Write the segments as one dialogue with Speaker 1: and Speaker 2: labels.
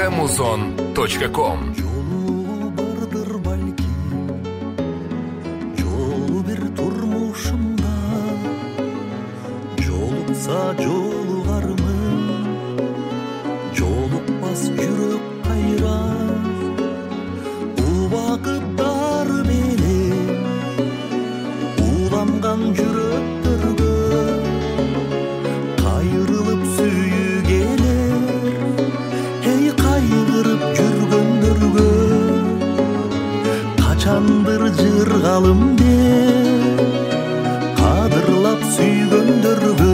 Speaker 1: muzon.com.
Speaker 2: Жолу бардыр балким, жолу бир турмушумда, жолукса жолугармын, жолукпас жүрөк кайра, убакыттар менен уланган жүрөктөргө кайрылып сүйүү келер, эй кайгырып жүргөндөргө качандыр жыргалым деп кадырлап сүйгөндөргө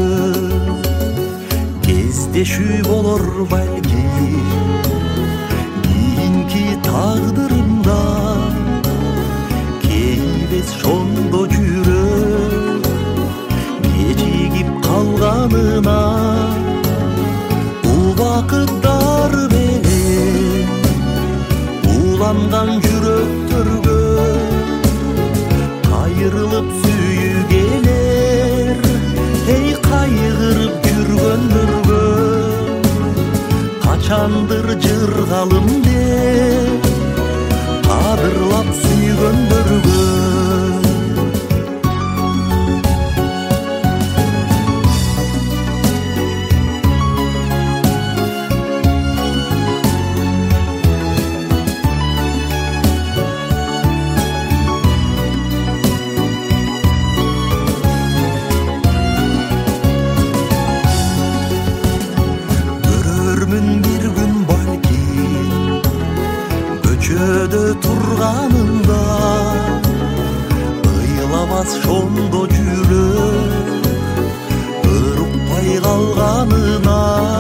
Speaker 2: кездешүү болор балки кийинки тагдырымда кейбес шондо жүрөк кечигип калганына убакыттар менен уланган жүрөктөргө кайрылып сүйүү келер, эй кайгырып жүргөндөргө качандыр жыргалым деп кадырлап сүйгөндөргө. Көрөрмүн бир күн балким көчөдө турганымда, ыйламас шондо жүрөк ырыкпай калганына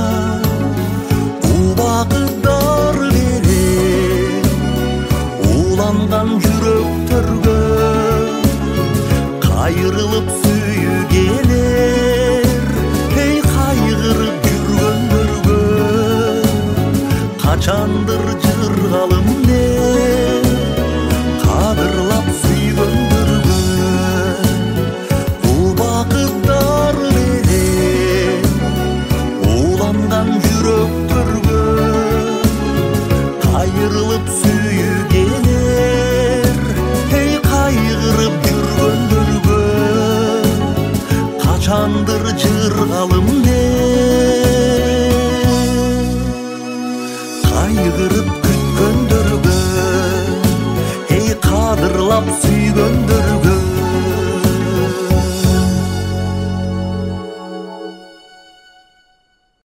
Speaker 2: убакыттар менен уланган жүрөктөргө кайрылып сүйүү келер, эй кайгырып жүргөндөргө качандыр жыргалым деп кадырлап сүйгөндөргө убакыттар менен уланган жүрөктөргө кайрылып сүйүү келер, эй кайгырып жүргөндөргө качандыр жыргалым деп